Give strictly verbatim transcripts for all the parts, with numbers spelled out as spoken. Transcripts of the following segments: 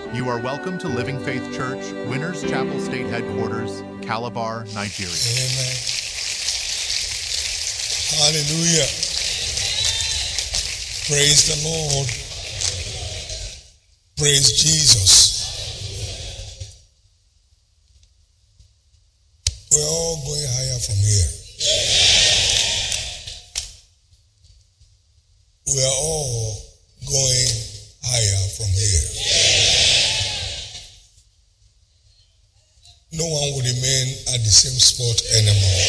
You are welcome to Living Faith Church, Winners Chapel State Headquarters, Calabar, Nigeria. Amen. Hallelujah. Praise the Lord. Praise Jesus. We're all going higher from here. We are all going higher from here. No one will remain at the same spot anymore.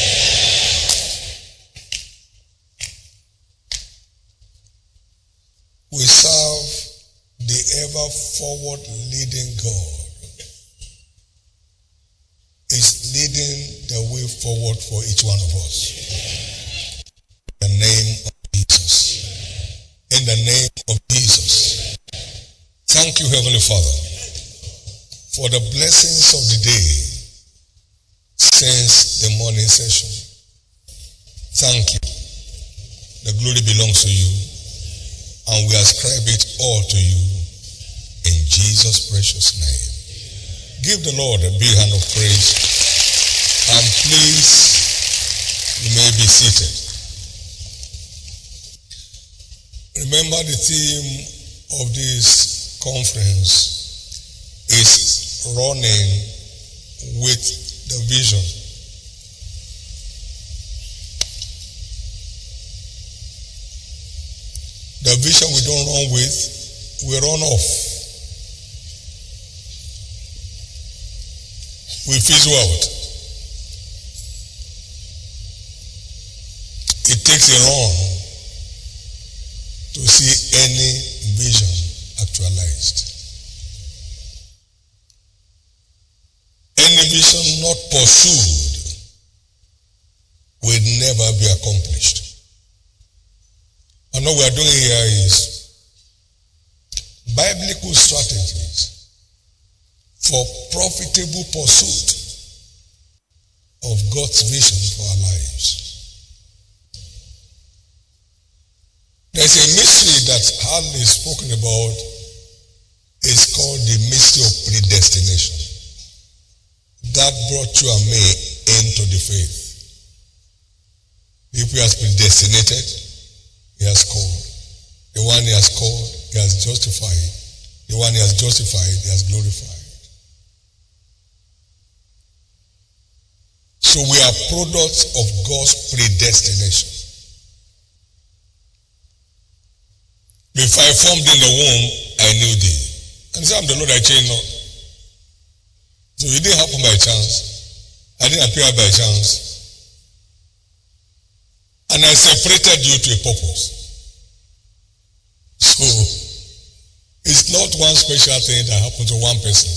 We serve the ever forward leading God. Is leading the way forward for each one of us. In the name of Jesus. In the name of Jesus. Thank you, Heavenly Father, for the blessings of the day since the morning session. Thank you. The glory belongs to you, and we ascribe it all to you in Jesus' precious name. Give the Lord a big hand of praise, and please, you may be seated. Remember, the theme of this conference is running with the vision. The vision we don't run with, we run off. We fizzle out. It takes a run to see any vision actualized. Any vision not pursued will never be accomplished. And what we are doing here is biblical strategies for profitable pursuit of God's vision for our lives. There's a mystery that hardly is spoken about. It's called the mystery of predestination. That brought you and me into the faith. If he has predestinated, he has called. The one he has called, he has justified. The one he has justified, he has glorified. So we are products of God's predestination. Before I formed in the womb, I knew thee. And say, I'm the Lord, I change not. So it didn't happen by chance. I didn't appear by chance. And I separated you to a purpose. So it's not one special thing that happened to one person.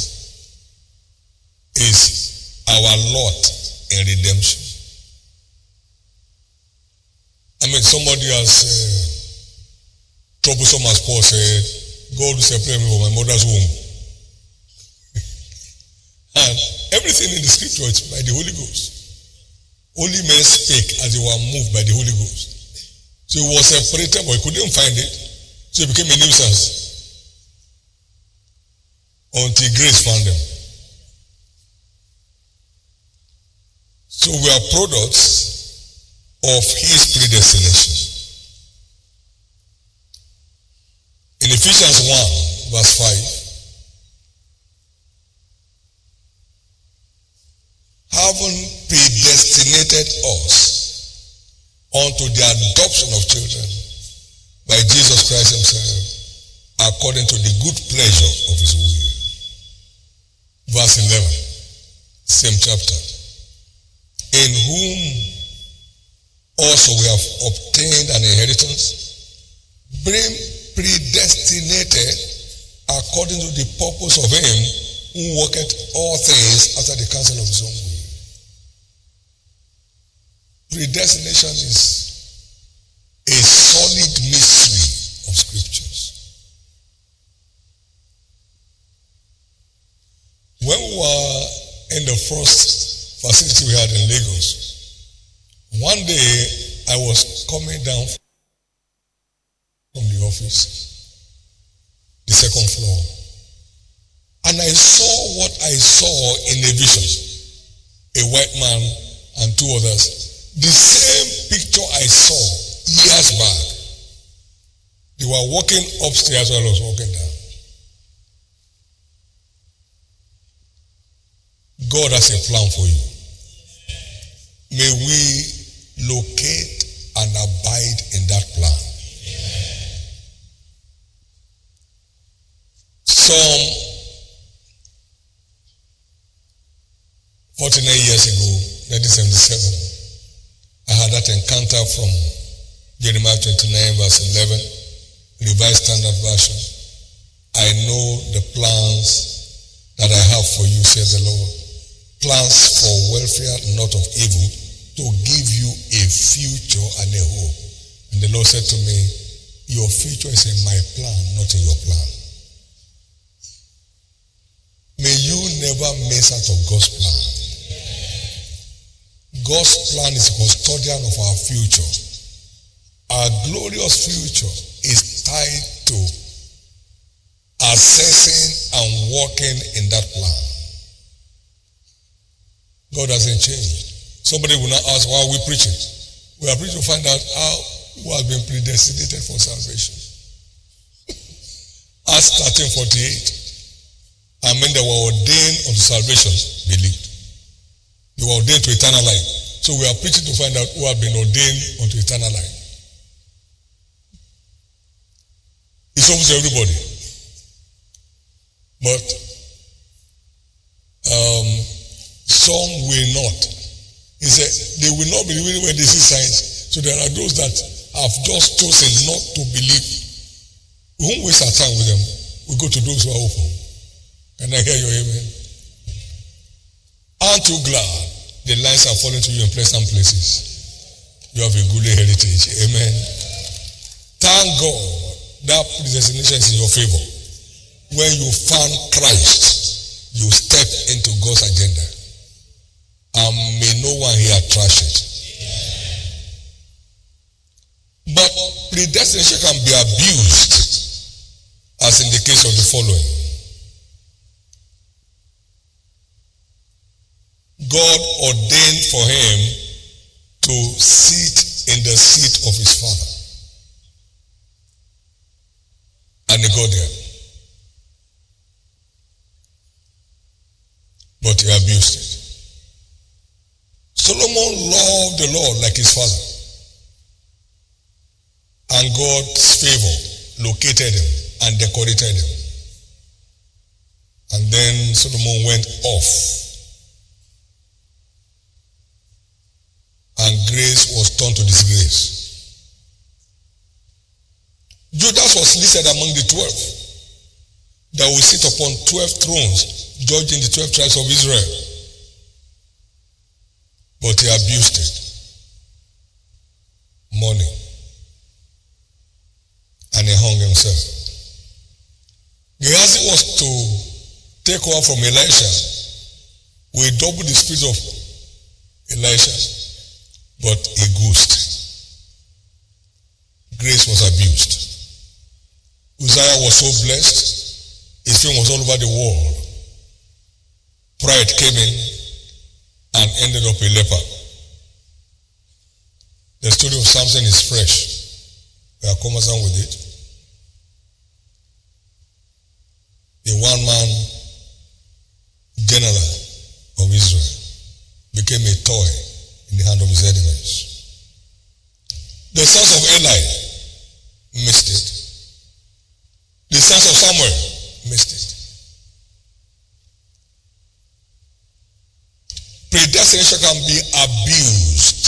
It's our lot in redemption. I mean, somebody has uh, troublesome as Paul said, God will separate me from my mother's womb. And everything in the scripture is by the Holy Ghost. Only men spake as they were moved by the Holy Ghost. So he was separated, but he couldn't find it. So he became a nuisance until grace found them. So we are products of his predestination. In Ephesians one, verse five, having predestinated us unto the adoption of children by Jesus Christ himself, according to the good pleasure of his will. Verse eleven, same chapter. In whom also we have obtained an inheritance, being predestinated according to the purpose of him who worketh all things after the counsel of his own will. Predestination is a solid mystery of scriptures. When we were in the first facility we had in Lagos, one day I was coming down from the office, the second floor, And I saw what I saw in a vision. A white man and two others. The same picture I saw years back. They were walking upstairs while I was walking down. God has a plan for you. May we locate and abide in that plan. Some forty-nine years ago, nineteen seventy-seven, I had that encounter from Jeremiah twenty-nine verse eleven, Revised Standard Version. I know the plans that I have for you, says the Lord. Plans for welfare, not of evil, to give you a future and a hope. And the Lord said to me, your future is in my plan, not in your plan. May you never miss out of God's plan. God's plan is a custodian of our future. Our glorious future is tied to assessing and working in that plan. God hasn't changed. Somebody will not ask, why are we preaching? We are preaching to find out how who has been predestinated for salvation. Acts thirteen forty-eight. And men that were ordained unto salvation believed. They were ordained to eternal life. So we are preaching to find out who have been ordained unto eternal life. It's open to everybody. But um, some will not. He said they will not believe when they see signs. So there are those that have just chosen not to believe. We won't waste our time with them. We go to those who are open. Can I hear your amen? Aren't you glad the lines are falling to you in pleasant places? You have a good heritage. Amen. Thank God that predestination is in your favor. When you found Christ, you step into God's agenda. And may no one here trash it. But predestination can be abused, as in the case of the following. God ordained for him to sit in the seat of his father. And he got there. But he abused it. Solomon loved the Lord like his father. And God's favor located him and decorated him. And then Solomon went off. And grace was turned to disgrace. Judas was listed among the twelve that will sit upon twelve thrones, judging the twelve tribes of Israel. But he abused it. Money. And he hung himself. Gehazi was to take over from Elisha with double the speed of Elisha. But a ghost. Grace was abused. Uzziah was so blessed, his fame was all over the world. Pride came in and ended up a leper. The story of Samson is fresh. We are conversant with it. The one-man general of Israel became a toy in the hand of his enemies. The sons of Eli missed it. The sons of Samuel missed it. Predestination can be abused.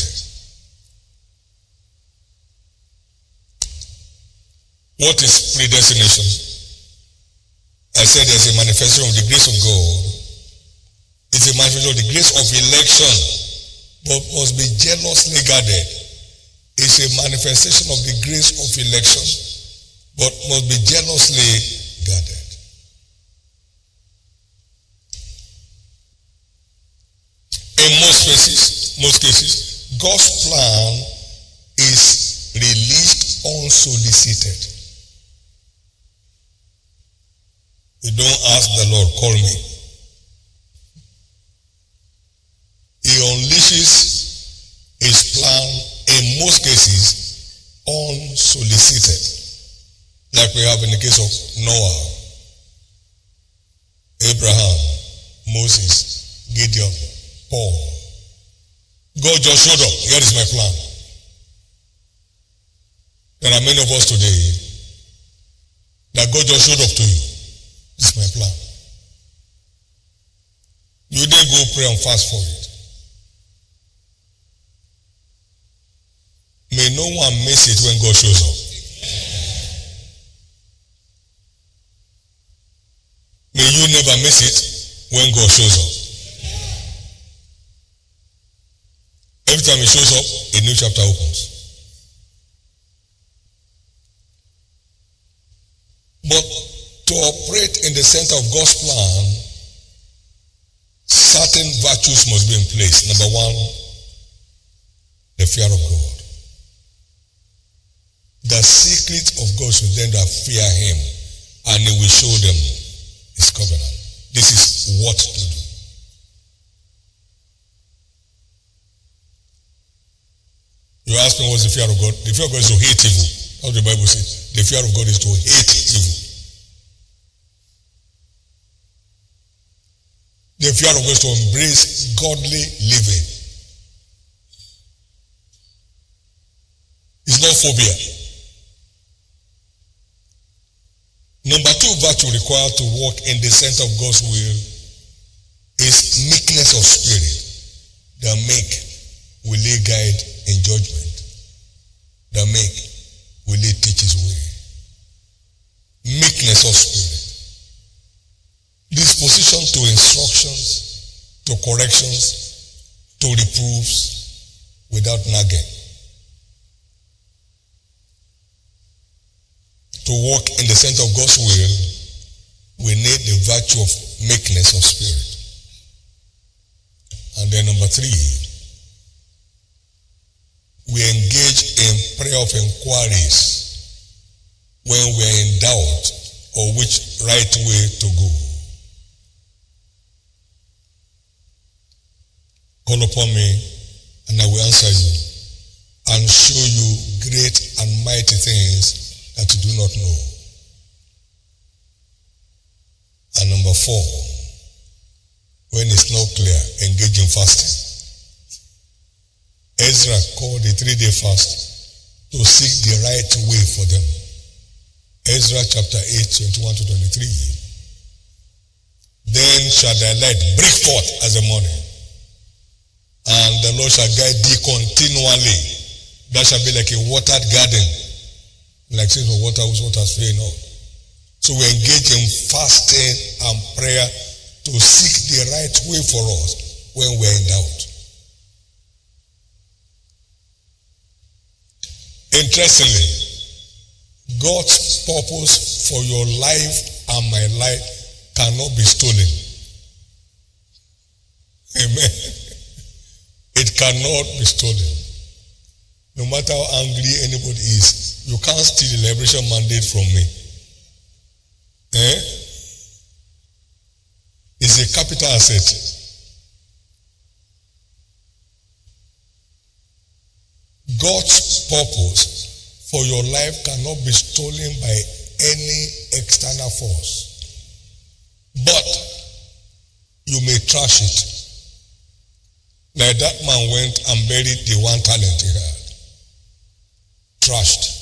What is predestination? I said there's a manifestation of the grace of God. It's a manifestation of the grace of election, but must be jealously guarded. It's a manifestation of the grace of election, but must be jealously guarded. In most cases, most cases, God's plan is released unsolicited. You don't ask the Lord, call me. He unleashes his plan, in most cases, unsolicited. Like we have in the case of Noah, Abraham, Moses, Gideon, Paul. God just showed up. Here is my plan. There are many of us today that God just showed up to you. This is my plan. You didn't go pray and fast for it. May no one miss it when God shows up. May you never miss it when God shows up. Every time he shows up, a new chapter opens. But to operate in the center of God's plan, certain virtues must be in place. Number one, the fear of God. The secret of God should then that fear him, and he will show them his covenant. This is what to do. You ask me what's the fear of God? The fear of God is to hate evil. How the Bible says. The fear of God is to hate evil. The fear of God is to embrace godly living. It's not phobia. Number two virtue required to walk in the center of God's will is meekness of spirit. The meek will lay guide in judgment. The meek will lay teach his way. Meekness of spirit. Disposition to instructions, to corrections, to reproofs without nagging. To walk in the center of God's will, we need the virtue of meekness of spirit. And then number three, we engage in prayer of inquiries when we are in doubt or which right way to go. Call upon me and I will answer you and show you great and mighty things that you do not know. And number four, when it's not clear, engage in fasting. Ezra called a three-day fast to seek the right way for them. Ezra chapter eight, twenty-one to twenty-three. Then shall thy light break forth as the morning, and the Lord shall guide thee continually. That shall be like a watered garden, like saying for water whose water is flowing out. So we engage in fasting and prayer to seek the right way for us when we are in doubt. Interestingly, God's purpose for your life and my life cannot be stolen. Amen. It cannot be stolen. No matter how angry anybody is, you can't steal the liberation mandate from me. Eh? It's a capital asset. God's purpose for your life cannot be stolen by any external force. But you may trash it. Like that man went and buried the one talent he had. Trashed.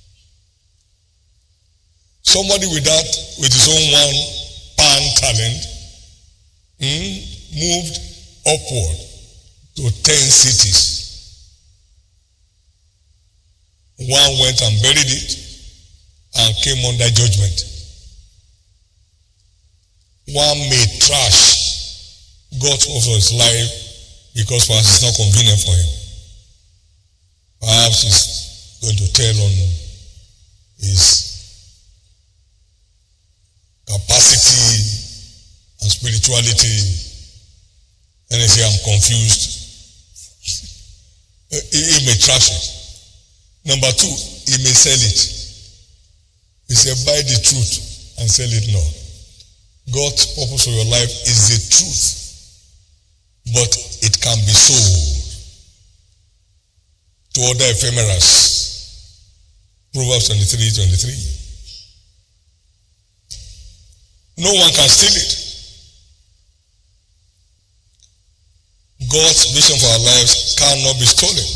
Somebody with that, with his own one pan talent, hmm, moved upward to ten cities. One went and buried it and came under judgment. One may trash God's purpose for his life because perhaps it's not convenient for him. Perhaps he's going to tell on his capacity and spirituality, and he say, I'm confused. he, he may trash it. Number two, he may sell it. He said, buy the truth and sell it not. God's purpose for your life is the truth, but it can be sold to other ephemeras. Proverbs twenty-three twenty-three. No one can steal it. God's vision for our lives cannot be stolen.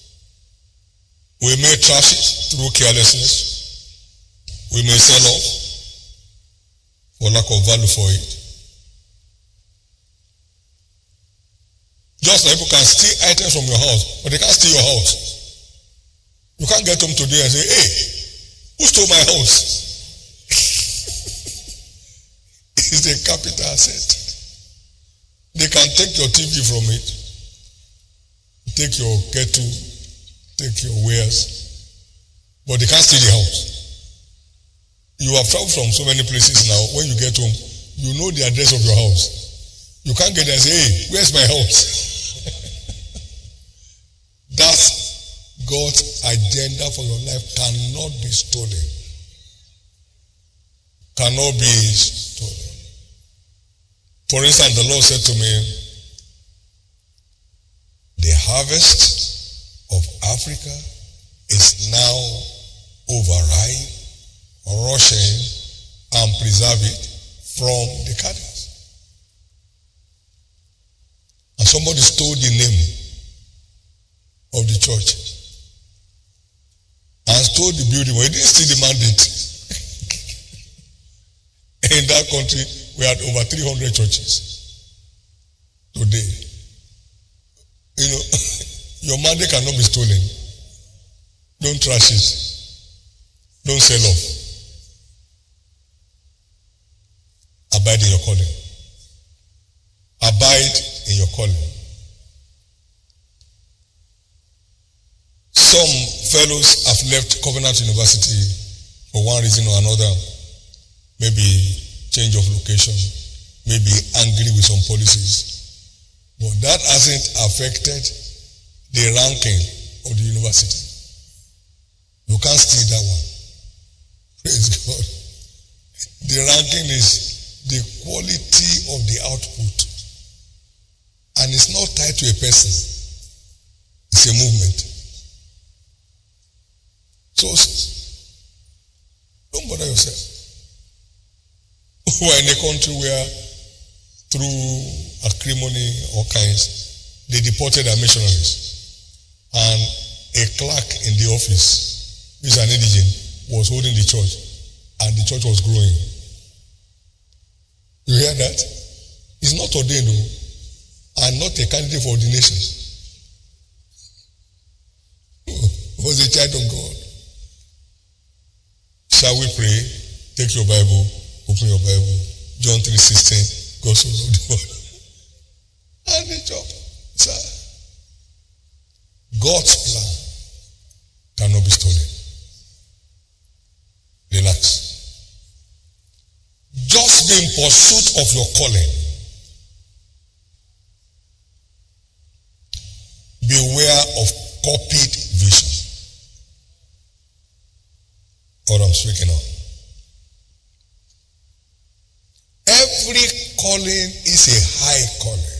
We may trash it through carelessness. We may sell off for lack of value for it. Just like people can steal items from your house, but they can't steal your house. You can't get home today and say, hey, who stole my house? It's a capital asset. They can take your T V from it, take your kettle, take your wares, but they can't steal the house. You have traveled from so many places now. When you get home, you know the address of your house. You can't get there and say, hey, where's my house? That's God's agenda for your life cannot be stolen. Cannot be stolen. For instance, the Lord said to me, the harvest of Africa is now overripe, rushing and preserve it from the cattle. And somebody stole the name of the church and stole the building. Well, he didn't steal the mandate. In that country, we had over three hundred churches today. You know, your mandate cannot be stolen. Don't trash it. Don't sell off. Abide in your calling. Abide in your calling. Some fellows have left Covenant University for one reason or another. Maybe change of location, maybe angry with some policies. But that hasn't affected the ranking of the university. You can't steal that one. Praise God. The ranking is the quality of the output. And it's not tied to a person. It's a movement. So don't bother yourself. We're in a country where through acrimony or kinds, they deported our missionaries. And a clerk in the office, who is an indigent, was holding the church. And the church was growing. You hear that? He's not ordained, though, and not a candidate for ordination. He was a child of God. Shall we pray? Take your Bible. Open your Bible. John three sixteen. God so loved the world. And the job. Sir. God's plan cannot be stolen. Relax. Just be in pursuit of your calling. Beware of copied vision. What I'm speaking of. Every calling is a high calling.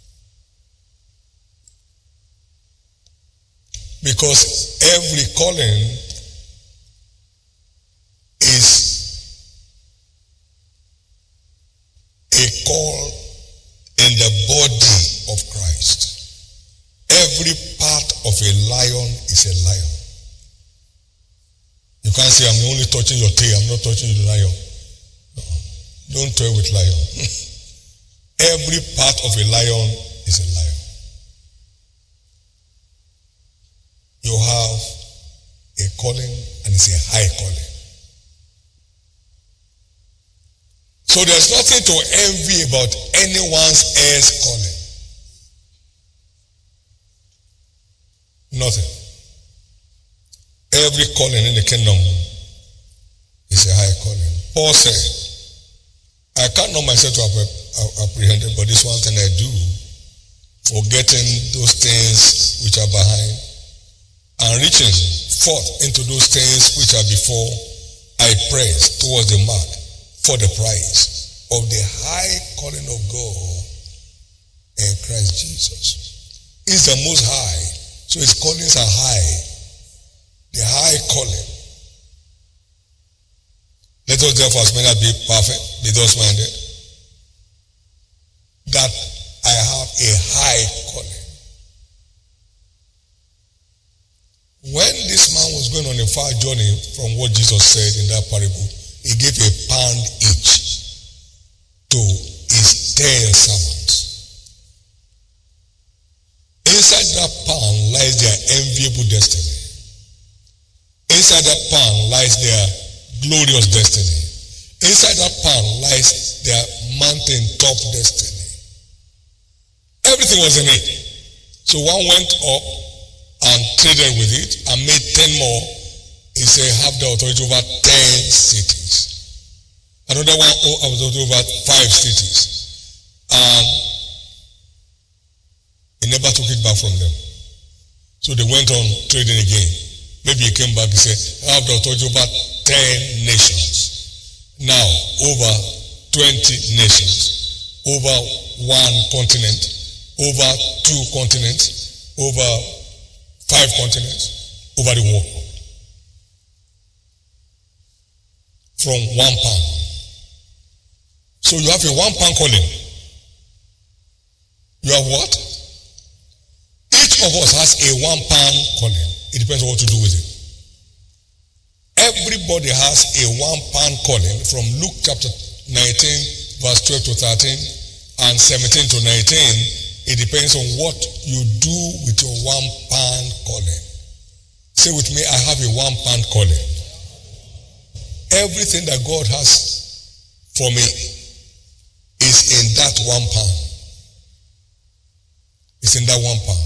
Because every calling is a call in the body of Christ. Every part of a lion is a lion. You can't say, I'm only touching your tail, I'm not touching the lion. Don't toy with lion. Every part of a lion is a lion. You have a calling and it's a high calling. So there's nothing to envy about anyone's else calling. Nothing. Every calling in the kingdom is a high calling. Paul said, I can't know myself to apprehend it, but this one thing I do, forgetting those things which are behind and reaching forth into those things which are before, I press towards the mark for the prize of the high calling of God in Christ Jesus. He's the most high, so his callings are high. The high calling. Let us therefore as many as be perfect, be thus minded, that I have a high calling. When this man was going on a far journey from what Jesus said in that parable, he gave a pound each to his ten servants. Inside that pound lies their enviable destiny. Inside that pound lies their glorious destiny. Inside that pound lies their mountain-top destiny. Everything was in it. So one went up and traded with it and made ten more. He said, have the authority over ten cities. Another one has authority over five cities. And he never took it back from them. So they went on trading again. Maybe he came back and said, I have the authority over ten nations. Now, over twenty nations. Over one continent. Over two continents. Over five continents. Over the world. From one pound. So you have a one pound calling. You have what? Each of us has a one pound calling. It depends on what to do with it. Everybody has a one pound calling from Luke chapter nineteen, verse twelve to thirteen, and seventeen to nineteen. It depends on what you do with your one pound calling. Say with me, I have a one pound calling. Everything that God has for me is in that one pound. It's in that one pound.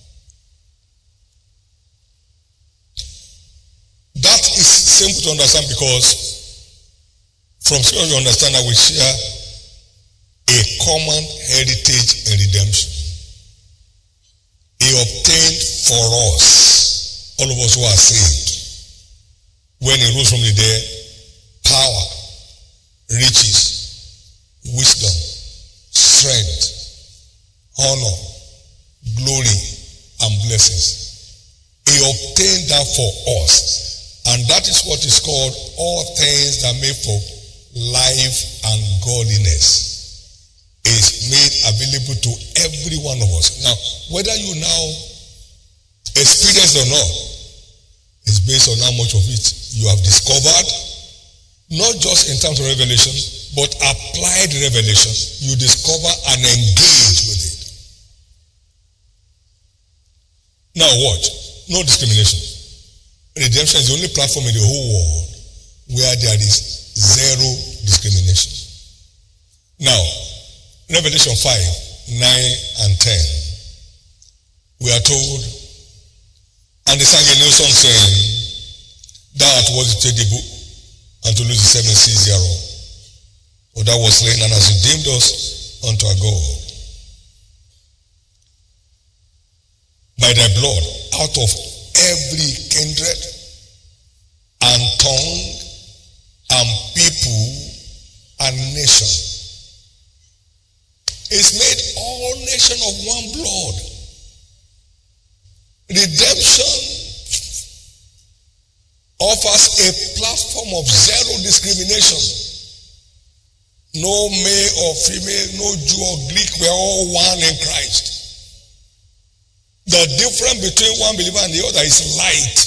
That is simple to understand because from scripture you understand that we share a common heritage in redemption. He obtained for us, all of us who are saved, when he rose from the dead, power, riches, wisdom, strength, honor, glory, and blessings. He obtained that for us. And that is what is called all things that make for life and godliness is made available to every one of us. Now, whether you now experience or not, is based on how much of it you have discovered, not just in terms of revelation, but applied revelation. You discover and engage with it. Now watch, no discrimination. Redemption is the only platform in the whole world where there is zero discrimination. Now, Revelation five, nine and ten. We are told, and they sang a new song saying, thou art worthy to take the book and to lose the seven seals thereof. For thou wast slain and hast redeemed us unto our God by thy blood out of every kindred and tongue and people and nation. It's made all nation of one blood. Redemption offers a platform of zero discrimination. No male or female, no Jew or Greek, we're all one in Christ. The difference between one believer and the other is light.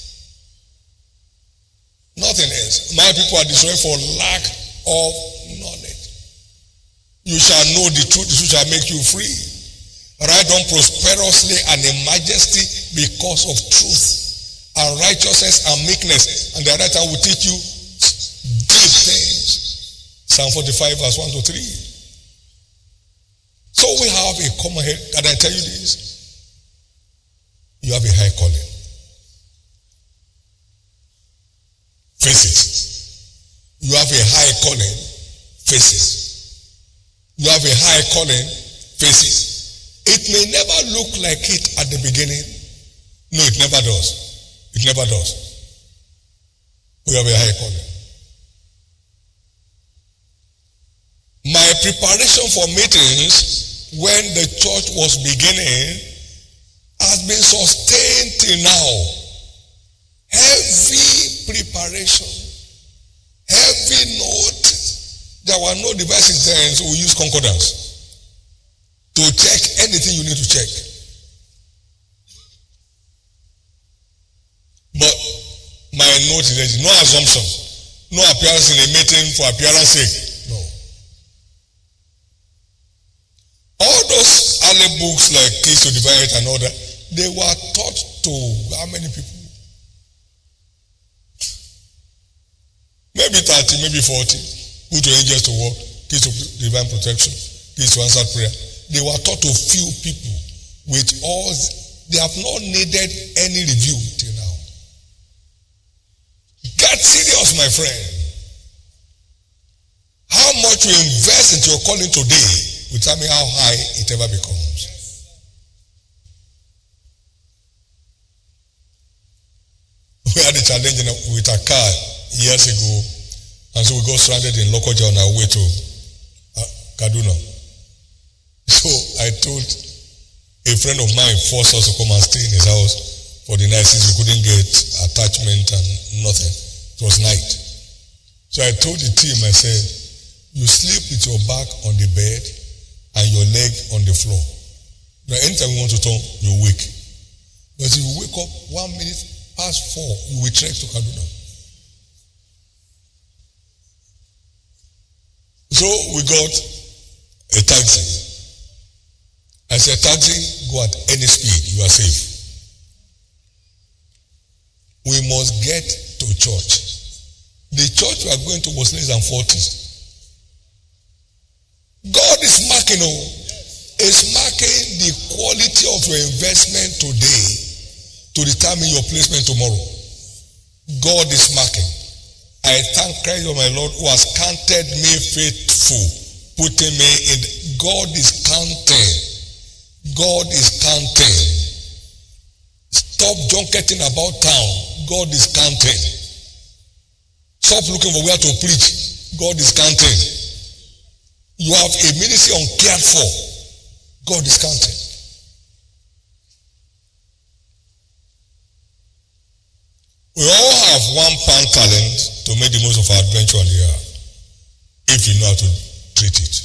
Nothing else. My people are destroyed for lack of knowledge. You shall know the truth, the truth shall make you free. Ride on prosperously and in majesty because of truth and righteousness and meekness. And the right hand will teach you deep things. Psalm forty-five verse one to three. So we have a common head. Can I tell you this? You have a high calling. Face it. You have a high calling. Face it. You have a high calling. Face it. It may never look like it at the beginning. No, it never does. It never does. We have a high calling. preparation for meetings when the church was beginning has been sustained till now. Heavy preparation, heavy note. There were no devices then, so we use concordance to check anything you need to check. But my note is no assumption, no appearance in a meeting for appearance sake. No. All those early books like Keys to Divine Health and all that, they were taught to how many people? Maybe thirty, maybe forty. Put your angels to work, Keys to Divine Protection, Keys to Answered Prayer. They were taught to few people with all, they have not needed any review till now. Get serious, my friend. How much you invest into your calling today will tell me how high it ever becomes. We had a challenge with a car years ago, and so we got stranded in Lokoja on our way to uh, Kaduna. So I told a friend of mine forced us to come and stay in his house for the night since we couldn't get attachment and nothing. It was night. So I told the team, I said, you sleep with your back on the bed and your leg on the floor. Now anytime you want to turn, you wake. But if you wake up one minute past four, you will trek to Kaduna. So we got a taxi. I said, taxi, go at any speed, you are safe. We must get to church. The church we are going to was less than forty. God is marking, oh, is marking the quality of your investment today to determine your placement tomorrow. God is marking. I thank Christ, oh my Lord, who has counted me faithful, putting me in. God is counting. God is counting. Stop junketing about town. God is counting. Stop looking for where to preach. God is counting. You have a ministry uncared for. God is counting. We all have one pound talent to make the most of our adventure on the earth, if you know how to treat it.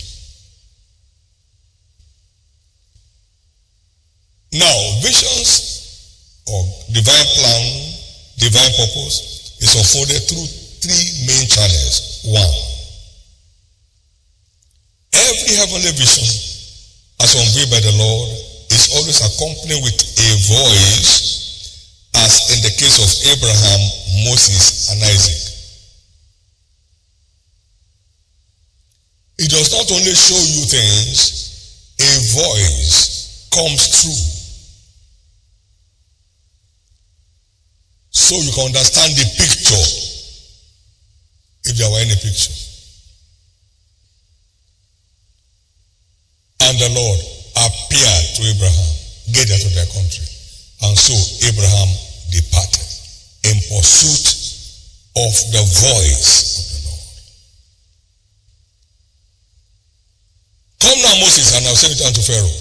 Now, visions or divine plan, divine purpose is unfolded through three main channels. One, every heavenly vision, as unveiled by the Lord, is always accompanied with a voice, as in the case of Abraham, Moses, and Isaac. It does not only show you things, a voice comes through. So you can understand the picture, if there were any picture. And the Lord appeared to Abraham, get out of their country. And so Abraham departed in pursuit of the voice of the Lord. Come now, Moses, and I'll send it unto Pharaoh.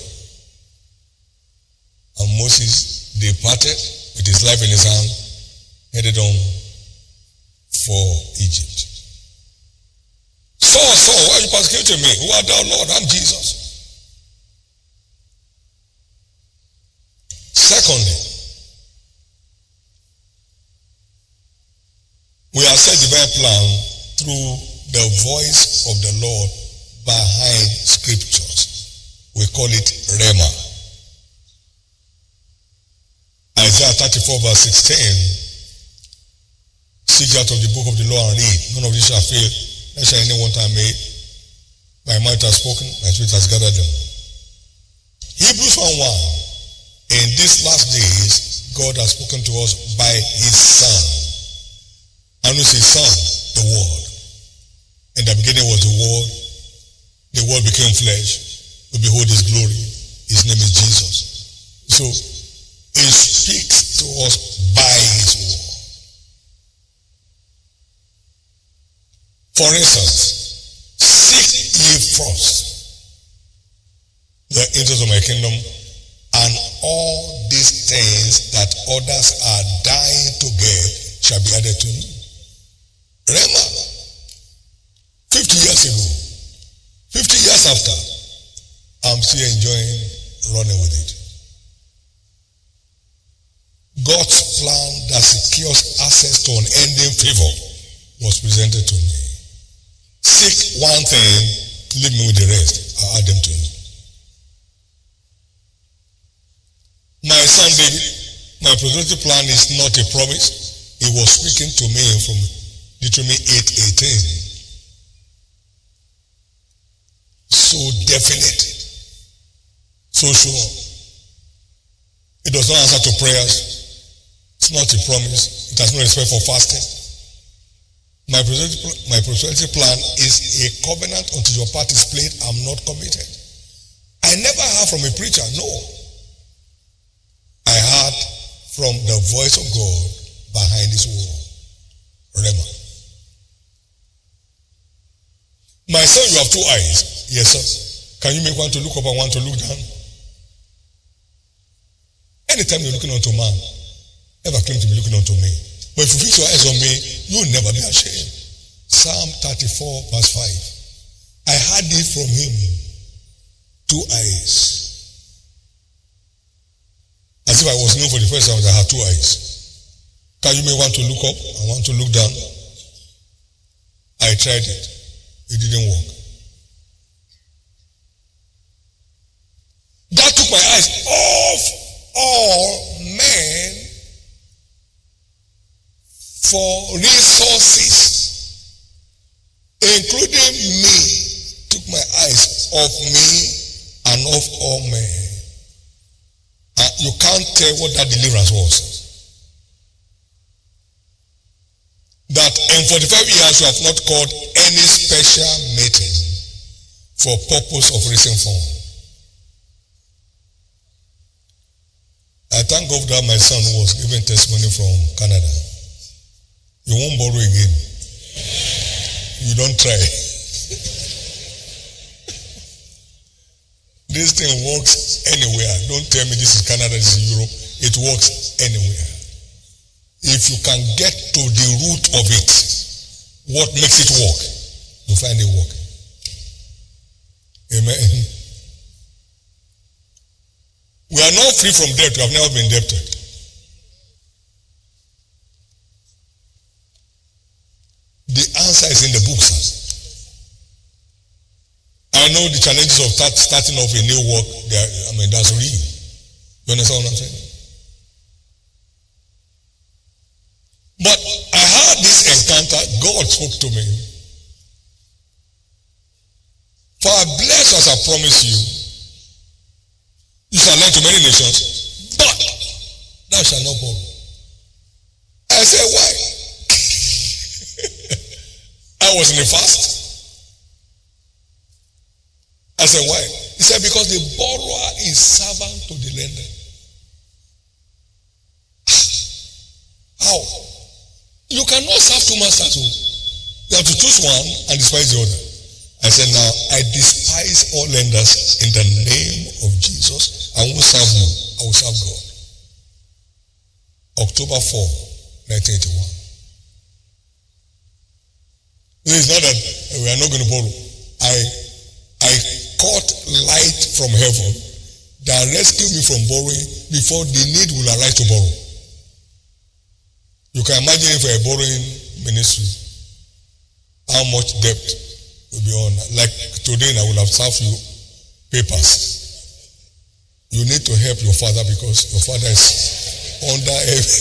And Moses departed with his life in his hand, headed on for Egypt. Saul, Saul, why are you persecuting me? Who art thou, Lord? I'm Jesus. Secondly, we are set divine plan through the voice of the Lord behind scriptures. We call it Rhema. Isaiah thirty-four verse sixteen, seek out of the book of the law and read. None of this shall fail. There shall any one time made. My mouth has spoken, my spirit has gathered them. Hebrews one one. In these last days, God has spoken to us by his Son. And who is his Son? The Word. In the beginning was the Word. The Word became flesh. We behold his glory. His name is Jesus. So, he speaks to us by his word. For instance, seek ye first the interest of my kingdom, and all these things that others are dying to get shall be added to you. Rema, fifty years ago, fifty years after, I'm still enjoying running with it. God's plan that secures access to unending favor was presented to me. Seek one thing, leave me with the rest. I'll add them to you. My son David, my prosperity plan is not a promise. He was speaking to me from Deuteronomy eight eighteen. So definite, so sure. It does not answer to prayers. It's not a promise. It has no respect for fasting. My prosperity, my prosperity plan is a covenant until your part is played. I'm not committed. I never heard from a preacher, no. I heard from the voice of God behind his word. Rema. My son, you have two eyes. Yes, sir. Can you make one to look up and one to look down? Anytime you're looking unto man, never claim to be looking unto me. But if you fix your eyes on me, you'll never be ashamed. Psalm thirty-four verse five. I heard it from him. Two eyes. As if I was known for the first time that I had two eyes. Can you make one to look up and one to look down? I tried it. It didn't work. That took my eyes off all men for resources, including me. Took my eyes off me and off all men. Uh, you can't tell what that deliverance was. That in forty-five years you have not called any special meeting for purpose of raising funds. I thank God that my son was given testimony from Canada. You won't borrow again. You don't try. This thing works anywhere. Don't tell me this is Canada, this is Europe. It works anywhere. If you can get to the root of it, what makes it work, you find it work. Amen. We are not free from debt. We have never been indebted. The answer is in the books. I know the challenges of start, starting off a new work. Are, I mean, that's real. You understand what I'm saying? But I had this encounter. God spoke to me. For I bless as I promise you, you shall lend to many nations, but thou shalt not borrow. I said, why? I was in a fast. I said, why? He said, because the borrower is servant to the lender. How? You cannot serve two masters. You have to choose one and despise the other. I said, now, I despise all lenders in the name of Jesus. I won't serve you. I will serve God. October fourth, nineteen eighty-one. It's not that we are not going to borrow. I, I caught light from heaven that rescued me from borrowing before the need will arise to borrow. You can imagine if we're borrowing ministry, how much debt will be on. Like today, I will have served you papers. You need to help your father because your father is under every.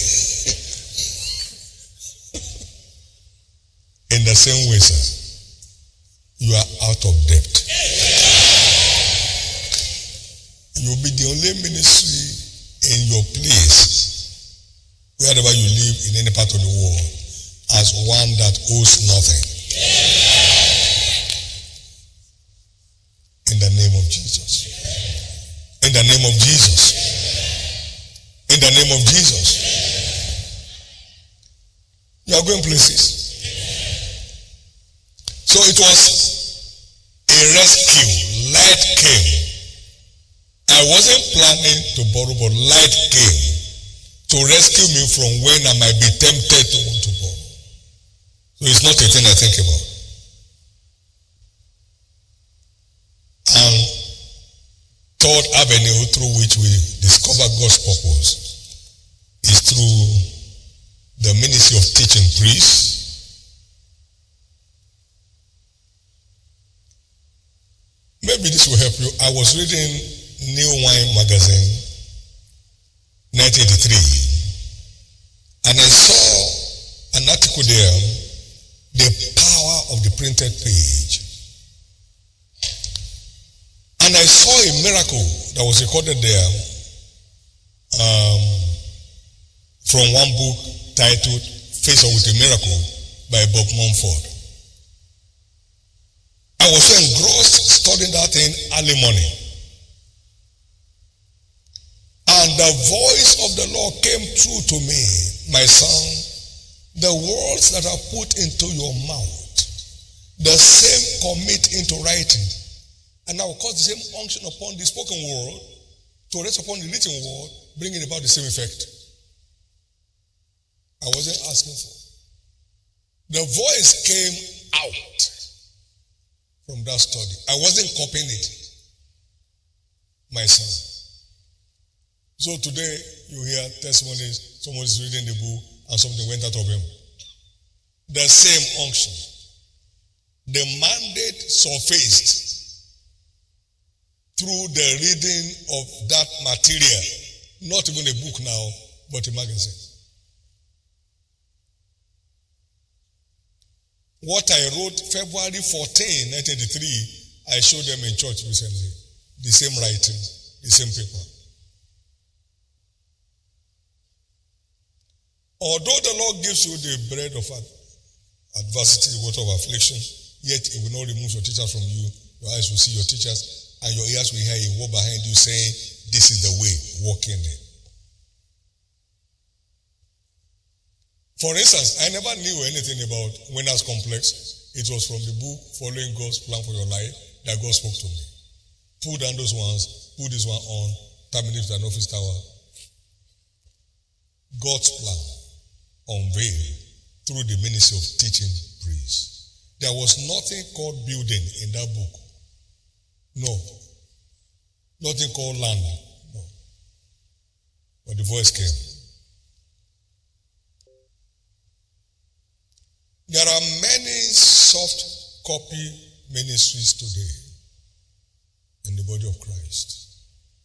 In the same way, sir, you are out of debt. You'll be the only ministry in your place, wherever you live in any part of the world, as one that owes nothing. In the name of Jesus. In the name of Jesus. In the name of Jesus. You are going places. So it was a a rescue. Light came. I wasn't planning to borrow, but light came to rescue me from when I might be tempted to want to borrow. So it's not a thing I think about. And third avenue through which we discover God's purpose is through the ministry of teaching priests. Maybe this will help you. I was reading New Wine magazine, nineteen eighty-three, and I saw an article there, the power of the printed page. And I saw a miracle that was recorded there um, from one book titled Face Up with a Miracle by Bob Mumford. I was so engrossed studying that thing early morning. And the voice of the Lord came through to me, my son, the words that are put into your mouth, the same commit into writing. And I will cause the same unction upon the spoken word to rest upon the written word, bringing about the same effect. I wasn't asking for. The voice came out from that study. I wasn't copying it, my son. So today you hear testimonies, someone is reading the book and something went out of him. The same unction. The mandate surfaced through the reading of that material. Not even a book now, but a magazine. What I wrote February fourteenth, nineteen eighty-three, I showed them in church recently. The same writing, the same paper. Although the Lord gives you the bread of adversity, the water of affliction, yet it will not remove your teachers from you. Your eyes will see your teachers, and your ears will hear a word behind you saying, this is the way, walk in it. For instance, I never knew anything about Winners Complex. It was from the book, Following God's Plan for Your Life, that God spoke to me. Put down those ones, put this one on, terminate with an office tower. God's plan unveiled through the ministry of teaching priests. There was nothing called building in that book. No. Nothing called land. No. But the voice came. There are many soft copy ministries today in the body of Christ.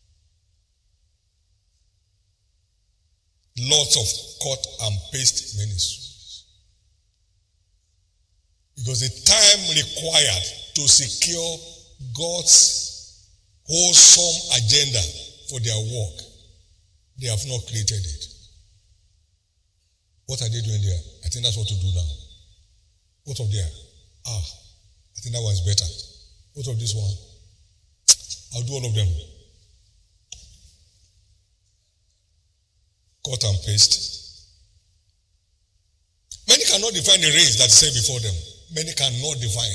Lots of cut and paste ministries. Because the time required to secure God's wholesome agenda for their work, they have not created it. What are they doing there? I think that's what to do now. What of there? Ah, I think that one is better. What of this one? I'll do all of them. Cut and paste. Many cannot define the race that's set before them. Many cannot define.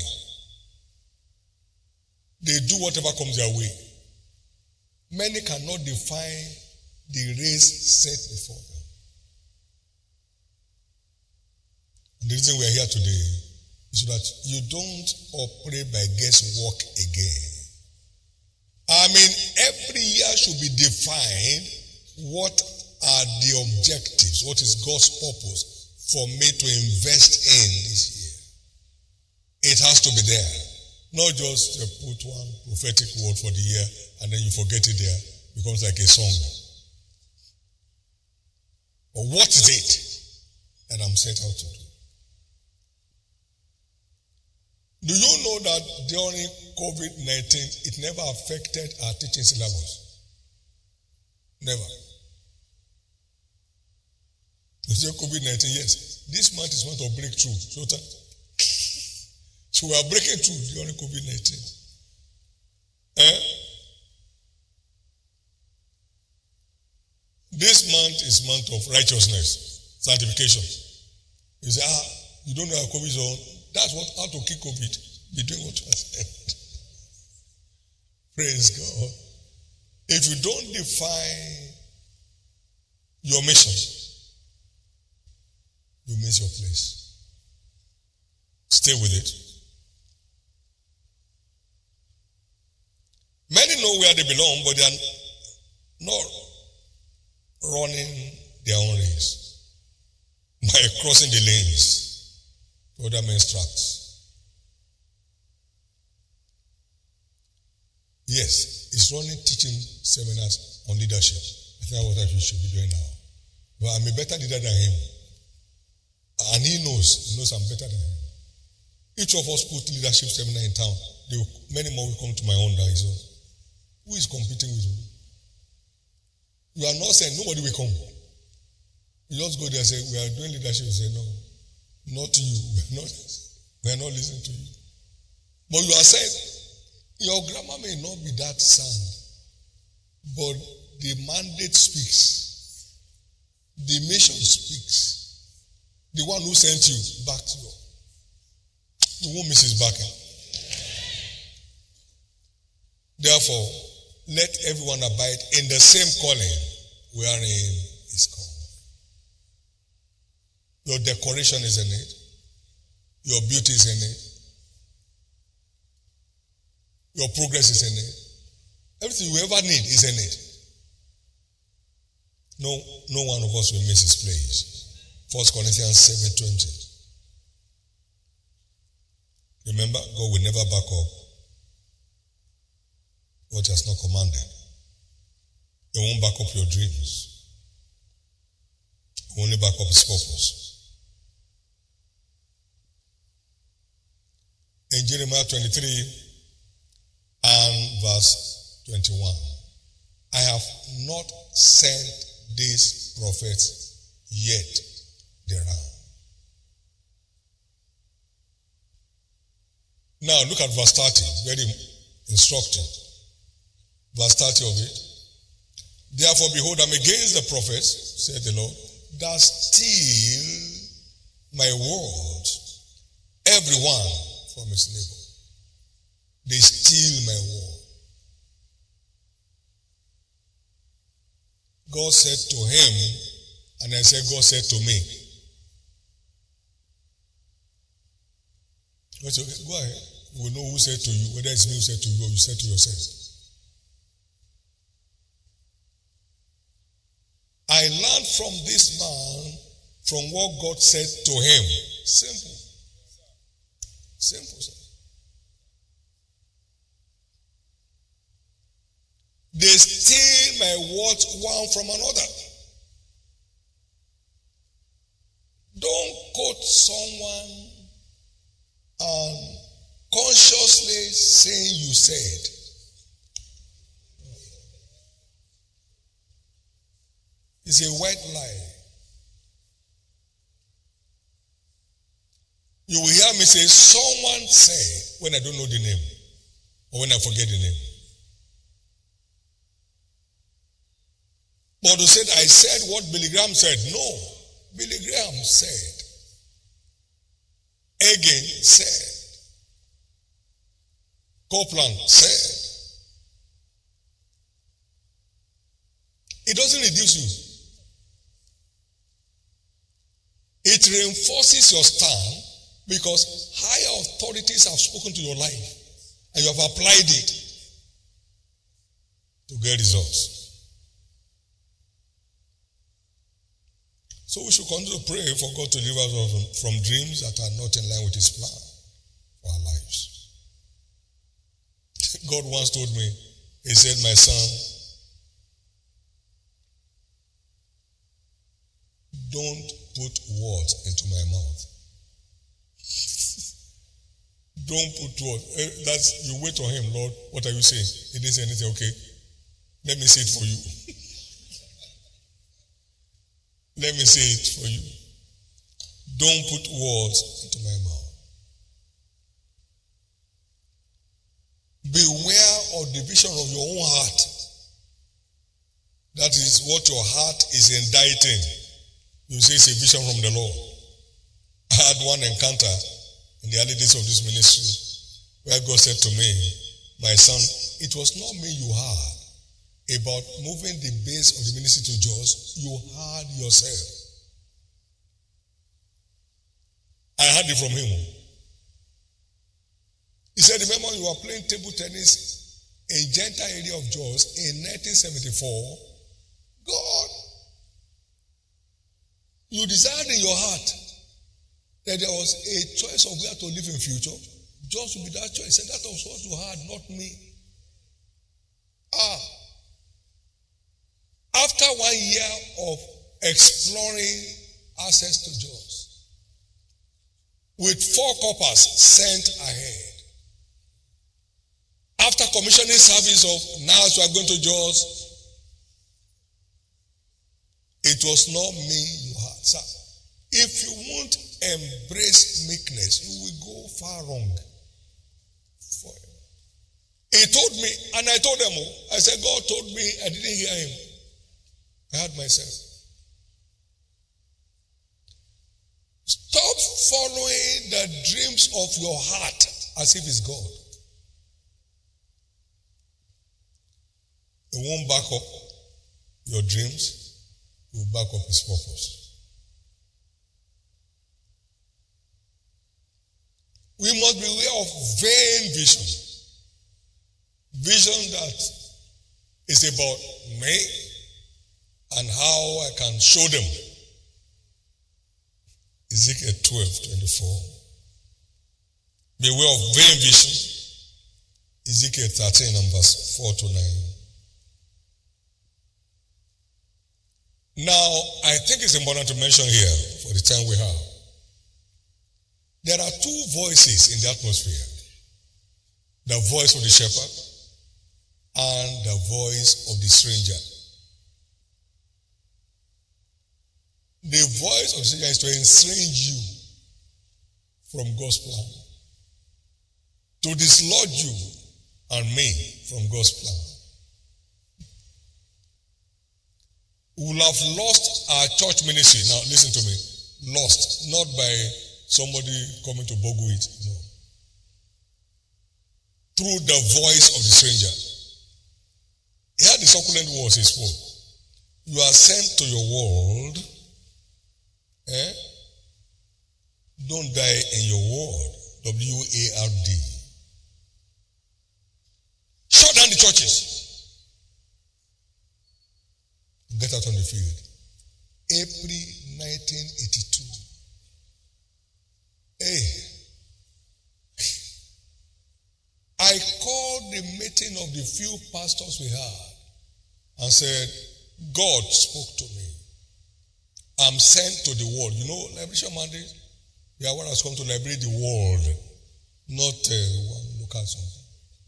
They do whatever comes their way. Many cannot define the race set before them. And the reason we are here today is so that you don't operate by guesswork again. I mean, every year should be defined. What are the objectives? What is God's purpose for me to invest in this year? It has to be there. Not just uh, put one prophetic word for the year and then you forget it there. It becomes like a song. But what is it that I'm set out to do? Do you know that during COVID nineteen, it never affected our teaching syllabus? Never. You say COVID nineteen, yes. This month is month of breakthrough. So, so we are breaking through during COVID nineteen. Eh? This month is month of righteousness, sanctification. You say, ah, you don't know how COVID is on. That's what, how to kill COVID. Be doing what I said. Praise God. If you don't define your mission, you miss your place. Stay with it. Many know where they belong, but they are not running their own race by crossing the lanes to other men's tracks. Yes, it's running teaching seminars on leadership. I think that's what I should be doing now. But I'm a better leader than him. And he knows, he knows I'm better than him. Each of us put leadership seminar in town. Will, many more will come to my own down his own. Who is competing with you? You are not saying nobody will come. You just go there and say, we are doing leadership. You say, no, not you. We are not, we are not listening to you. But you are saying, your grammar may not be that sound, but the mandate speaks. The mission speaks. The one who sent you back to you. You won't miss his backing. Therefore, let everyone abide in the same calling wherein is called. Your decoration is in it. Your beauty is in it. Your progress is in it. Everything you ever need is in it. No, no one of us will miss his place. First Corinthians seven twenty. Remember, God will never back up what he has not commanded. He won't back up your dreams. He will only back up his purpose. In Jeremiah twenty-three and verse twenty-one, I have not sent these prophets yet thereof. Now look at verse thirty, very instructive. Verse thirty of it. Therefore, behold, I'm against the prophets, said the Lord, that steal my words, everyone from his neighbor. They steal my word. God said to him, and I said, God said to me. Go ahead. You will know who said to you, whether it's me who said to you or you said to yourself. I learned from this man from what God said to him. Simple. Simple, sir. They steal my words one from another. Don't quote someone and consciously say you said. It's a white lie. You will hear me say, someone said, when I don't know the name, or when I forget the name. But who said, I said what Billy Graham said. No. Billy Graham said. Again said. Copeland said. It doesn't reduce you. It reinforces your stand because higher authorities have spoken to your life and you have applied it to get results. So we should continue to pray for God to deliver us from dreams that are not in line with his plan for our lives. God once told me, he said, my son, don't put words into my mouth. Don't put words. That's, you wait on him, Lord. What are you saying? He didn't say anything. Okay. Let me say it for you. Let me say it for you. Don't put words into my mouth. Beware of the vision of your own heart. That is what your heart is inditing. You say it's a vision from the Lord. I had one encounter in the early days of this ministry where God said to me, my son, it was not me you heard about moving the base of the ministry to Jos. You heard yourself. I heard it from him. He said, remember you were playing table tennis in Gentile area of Jos in nineteen seventy-four. God, you decided in your heart that there was a choice of where to live in future. Jos will be that choice. He said, that was what you heard, not me. Ah. After one year of exploring access to Jos, with four coppers sent ahead, after commissioning service of now you are going to Jos, it was not me you had. Sir, if you won't embrace meekness, you will go far wrong. He told me, and I told them, I said, God told me, I didn't hear him. I heard myself. Stop following the dreams of your heart as if it's God. It won't back up your dreams. It will back up his purpose. We must be aware of vain vision. Vision that is about me and how I can show them. Ezekiel twelve twenty-four. Be aware of vain vision. Ezekiel thirteen and verse four to nine. Now, I think it's important to mention here, for the time we have, there are two voices in the atmosphere. The voice of the shepherd and the voice of the stranger. The voice of the stranger is to estrange you from God's plan, to dislodge you and me from God's plan. We will have lost our church ministry. Now, listen to me. Lost, not by somebody coming to bogle it, no. Through the voice of the stranger. He had the succulent words he spoke. You are sent to your world. Eh? Don't die in your world. W A R D. Shut down the churches. Get out on the field. April nineteen eighty-two. Hey. I called the meeting of the few pastors we had and said, God spoke to me. I'm sent to the world. You know, Liberation Monday, we are one has come to liberate the world, not uh, one local something.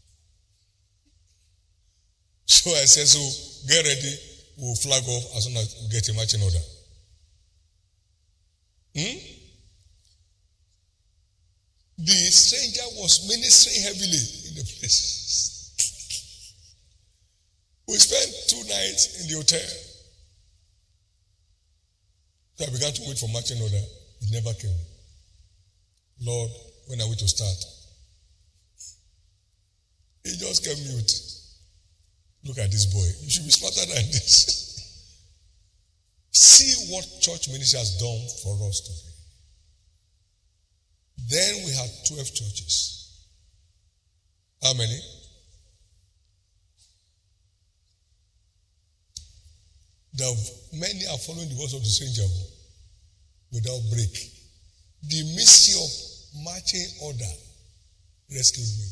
So I said, so get ready. We'll flag off as soon as we get a marching order. Hmm? The stranger was ministering heavily in the place. We spent two nights in the hotel. So I began to wait for marching order. It never came. Lord, when are we to start? He just came mute. Look at this boy. You should be smarter than this. See what church ministry has done for us today. Then we had twelve churches. How many? The many are following the voice of the stranger without break. The mystery of marching order rescued me.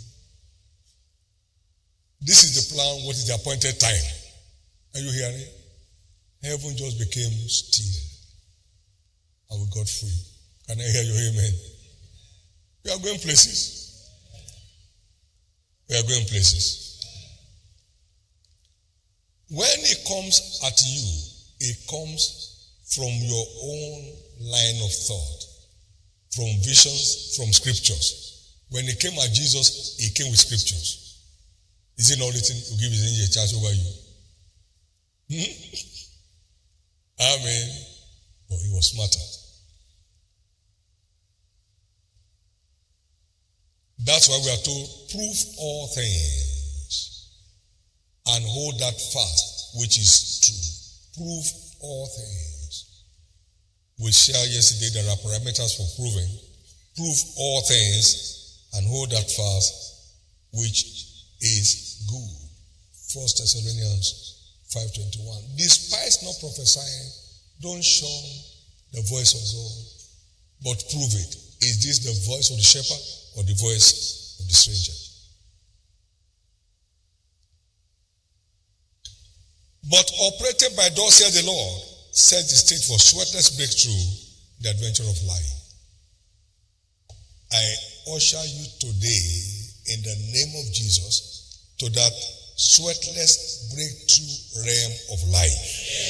This is the plan, what is the appointed time. Are you hearing? Heaven just became still. And we got free. Can I hear your amen? We are going places. We are going places. When it comes at you, it comes from your own line of thought, from visions, from scriptures. When it came at Jesus, it came with scriptures. Is it not written to give his angel a charge over you? Hmm? Amen. But he was smarter. That's why we are told, prove all things. and hold that fast which is true. Prove all things. We shared yesterday there are parameters for proving. Prove all things and hold that fast which is good. First Thessalonians five twenty-one. Despise not prophesying, don't shun the voice of God, but prove it. Is this the voice of the shepherd or the voice of the stranger? But operated by thus says the Lord, set the stage for sweatless breakthrough, the adventure of lying. I usher you today in the name of Jesus to that sweatless breakthrough realm of life.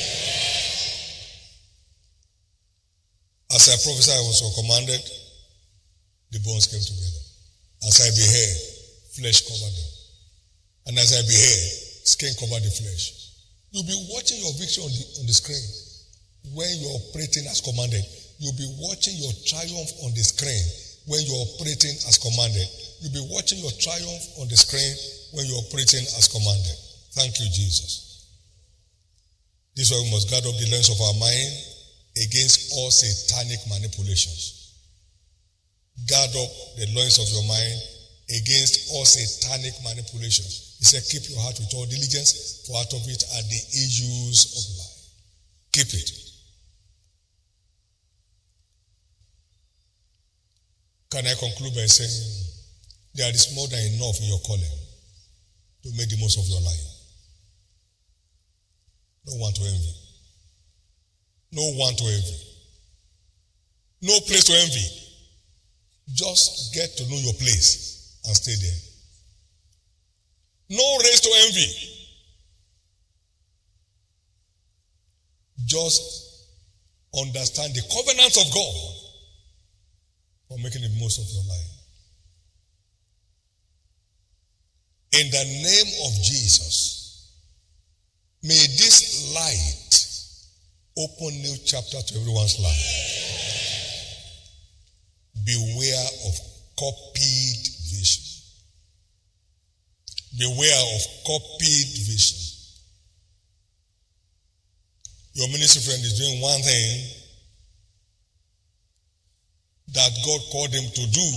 As I prophesied, I was so commanded, the bones came together. As I beheld, flesh covered them. And as I beheld, skin covered the flesh. You'll be watching your victory on the, on the screen when you're operating as commanded. You'll be watching your triumph on the screen when you're operating as commanded. You'll be watching your triumph on the screen when you're operating as commanded. Thank you, Jesus. This is why we must guard up the lens of our mind against all satanic manipulations. Guard up the loins of your mind against all satanic manipulations. He said, keep your heart with all diligence, for out of it are the issues of life. Keep it. Can I conclude by saying, there is more than enough in your calling to make the most of your life. No one to envy. No one to envy. No place to envy. Just get to know your place and stay there. No race to envy. Just understand the covenants of God for making the most of your life. In the name of Jesus, may this light open new chapter to everyone's life. Beware of copied vision. Beware of copied vision. Your ministry friend is doing one thing that God called him to do.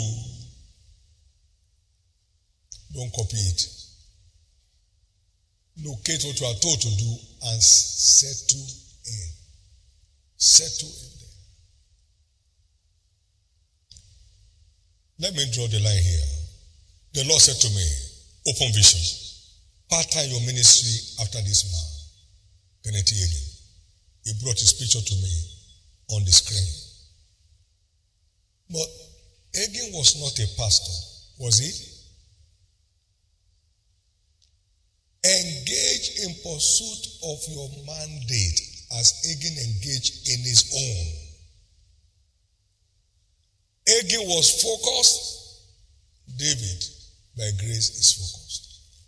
Don't copy it. Locate what you are told to do and settle in. Settle in there. Let me draw the line here. The Lord said to me, open vision. Part-time your ministry after this man, Kenneth Hagin. He brought his picture to me on the screen. But Hagin was not a pastor, was he? Engage in pursuit of your mandate as Hagin engaged in his own. Hagin was focused. David, by grace, is focused.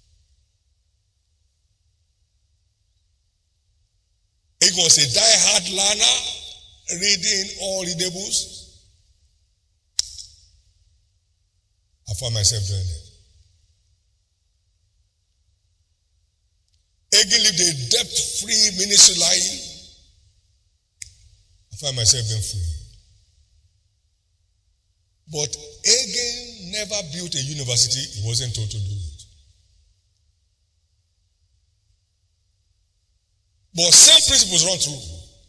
Hagin was a die-hard learner, reading all readables. I found myself doing it. Hagin lived a debt-free ministry life. I find myself being free. But Hagin never built a university. He wasn't told to do it. But same principles run through.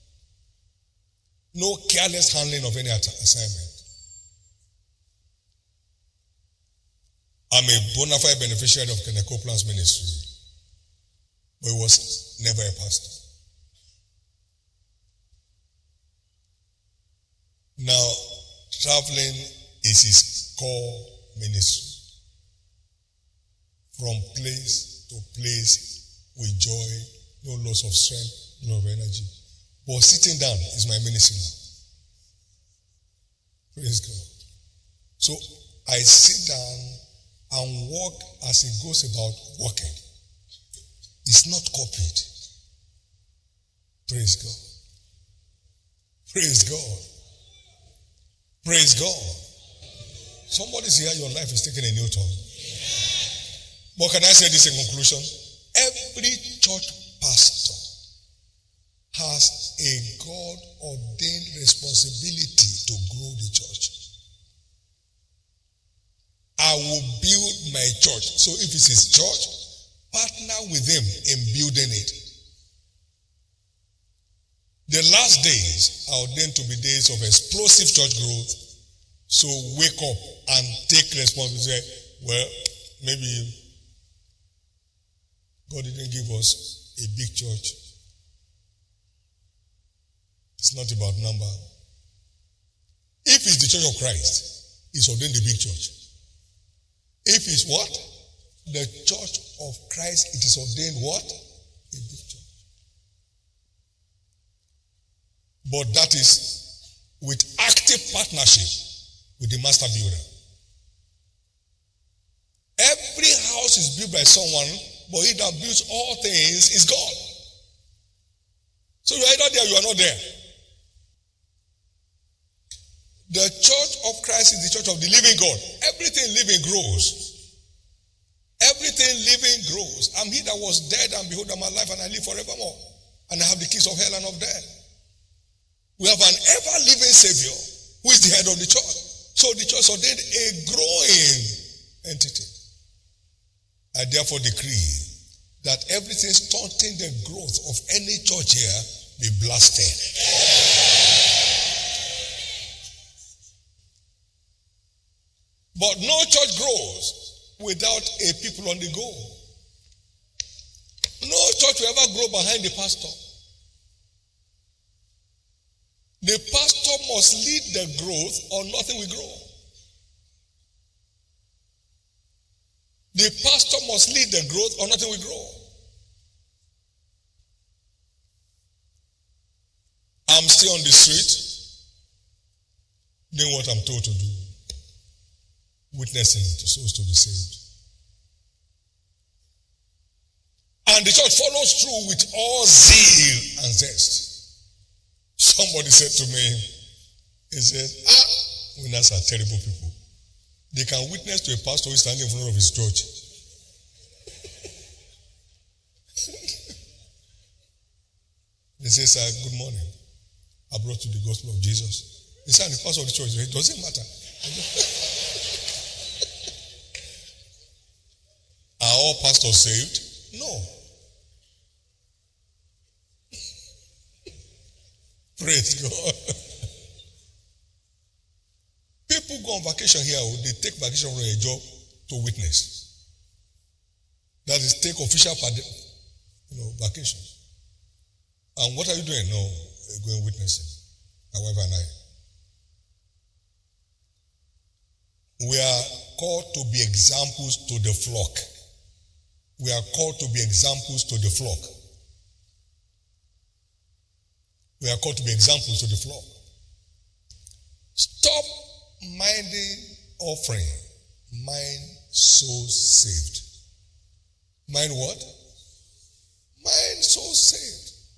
No careless handling of any assignment. I'm a bona fide beneficiary of Kenneth Copeland's ministry, but he was never a pastor. Now, traveling is his core ministry. From place to place with joy, no loss of strength, no of energy. But sitting down is my ministry now. Praise God. So I sit down and walk as he goes about walking. It's not copied. Praise God. Praise God. Praise God. Somebody's here, your life is taking a new turn. But can I say this in conclusion? Every every church pastor has a God-ordained responsibility to grow the church. I will build my church. So if it's his church, partner with him in building it. The last days are ordained to be days of explosive church growth. So wake up and take responsibility. Well, maybe God didn't give us a big church. It's not about number. If it's the church of Christ, it's ordained a big church. If it's what? The church of Christ, it is ordained what? A big church. But that is with active partnership with the master builder. Every house is built by someone, but he that builds all things is God. So you're either there or you are not there. The church of Christ is the church of the living God. Everything living grows. Everything living grows. I'm he that was dead, and behold, I'm alive, and I live forevermore. And I have the keys of hell and of death. We have an ever-living Savior who is the head of the church. So the church ordained a growing entity. I therefore decree that everything stunting the growth of any church here be blasted. But no church grows without a people on the go. No church will ever grow behind the pastor. The pastor must lead the growth or nothing will grow. The pastor must lead the growth or nothing will grow. I'm still on the street doing what I'm told to do. Witnessing to souls to be saved. And the church follows through with all zeal and zest. Somebody said to me, he said, ah, winners are terrible people. They can witness to a pastor who is standing in front of his church. They say, sir, good morning. I brought you the gospel of Jesus. He said, the pastor of the church, it doesn't matter. Are all pastors saved? No. Praise God. People go on vacation here, they take vacation from a job to witness. That is, take official you know, vacation. And what are you doing? No, going witnessing. My wife and I. We are called to be examples to the flock. We are called to be examples to the flock. We are called to be examples to the flock. Stop minding offering. Mind souls saved. Mind what? Mind souls saved.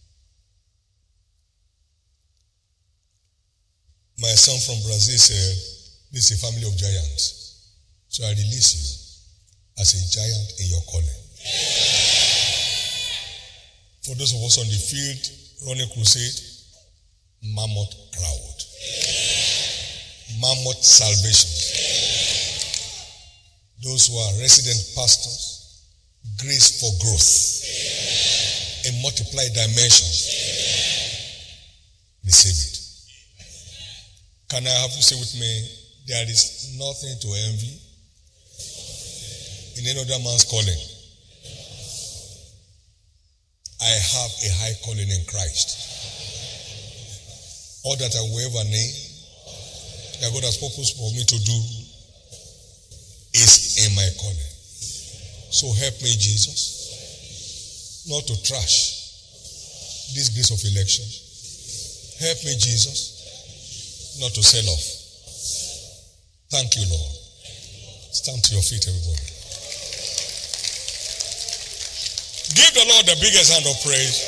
My son from Brazil said, this is a family of giants. So I release you as a giant in your calling. For those of us on the field running crusade, mammoth crowd. Mammoth salvation. Those who are resident pastors, grace for growth in multiplied dimensions. Receive it. Can I have you say with me, there is nothing to envy in any other man's calling. I have a high calling in Christ. All that I will ever name, that God has purpose for me to do, is in my calling. So help me, Jesus, not to trash this grace of election. Help me, Jesus, not to sell off. Thank you, Lord. Stand to your feet, everybody. Give the Lord the biggest hand of praise.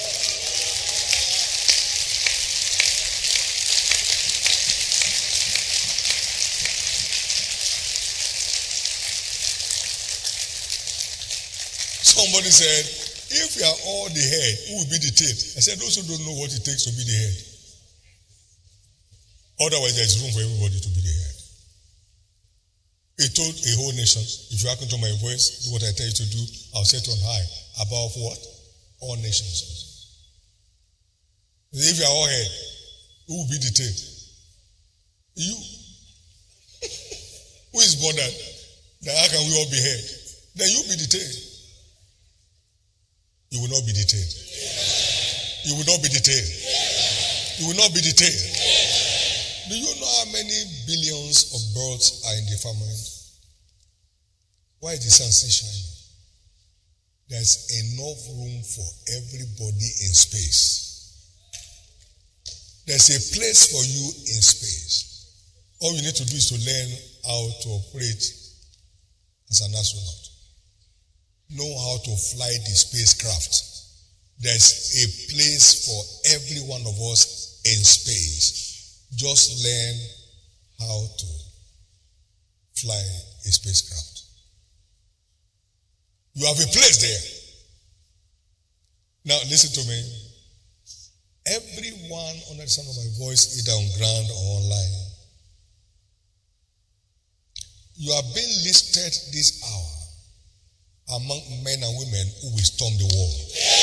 Somebody said, If we are all the head, who will be the tail? I said, those who don't know what it takes to be the head. Otherwise, there is room for everybody to be the head. He told a whole nation, if you hearken to my voice, do what I tell you to do, I'll set you on high. Above what? All nations. If you are all head, who will be the tail? You. Who is bothered? Then how can we all be head? Then you be the tail. You will not be the tail. You will not be the tail. You will not be the tail. Do you know how many billions of birds are in the firmament? Why is the sun still shining? There's enough room for everybody in space. There's a place for you in space. All you need to do is to learn how to operate as an astronaut. Know how to fly the spacecraft. There's a place for every one of us in space. Just learn how to fly a spacecraft. You have a place there. Now listen to me. Everyone under the sound of my voice, either on ground or online, you are being listed this hour among men and women who will storm the world.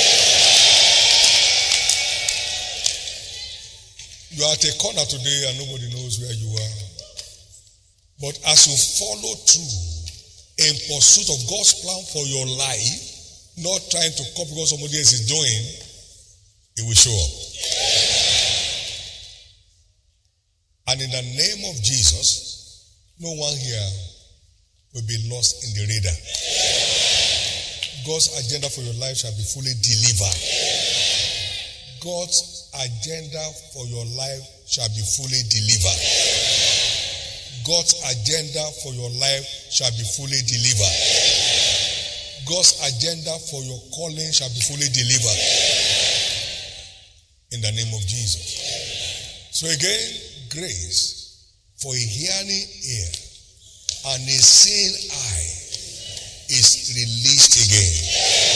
You are at a corner today and nobody knows where you are. But as you follow through in pursuit of God's plan for your life, not trying to copy what somebody else is doing, it will show up. And in the name of Jesus, no one here will be lost in the radar. God's agenda for your life shall be fully delivered. God's agenda for your life shall be fully delivered. God's agenda for your life shall be fully delivered. God's agenda for your calling shall be fully delivered. In the name of Jesus. So again, grace for a hearing ear and a seeing eye is released again.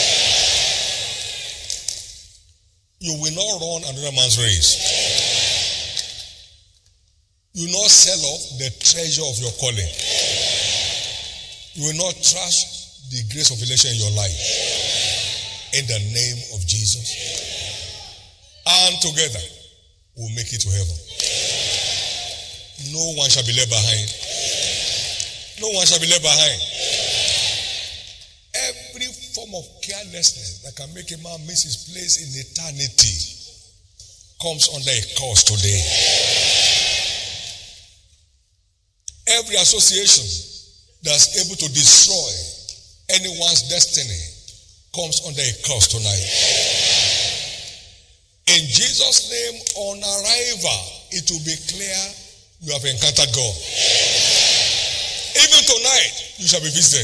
You will not run another man's race. You will not sell off the treasure of your calling. You will not trash the grace of election in your life. In the name of Jesus. And together, we'll make it to heaven. No one shall be left behind. No one shall be left behind. Every form of carelessness that can make a man miss his place in eternity comes under a curse today. Every association that's able to destroy anyone's destiny comes under a curse tonight. In Jesus' name, on arrival, it will be clear you have encountered God. Even tonight, you shall be visited.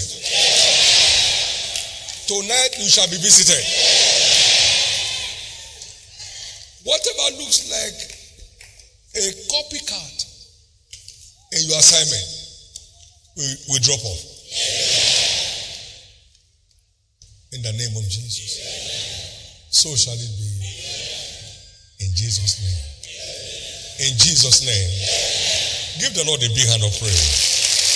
Tonight you shall be visited. Whatever looks like a copycat in your assignment will, will drop off. In the name of Jesus. So shall it be. In Jesus' name. In Jesus' name. Give the Lord a big hand of praise.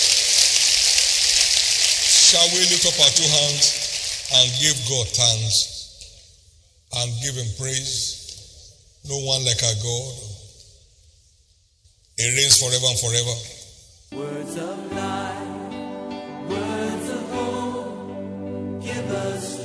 Shall we lift up our two hands and give God thanks and give him praise? No one like our God. He reigns forever and forever. Words of life, words of hope, give us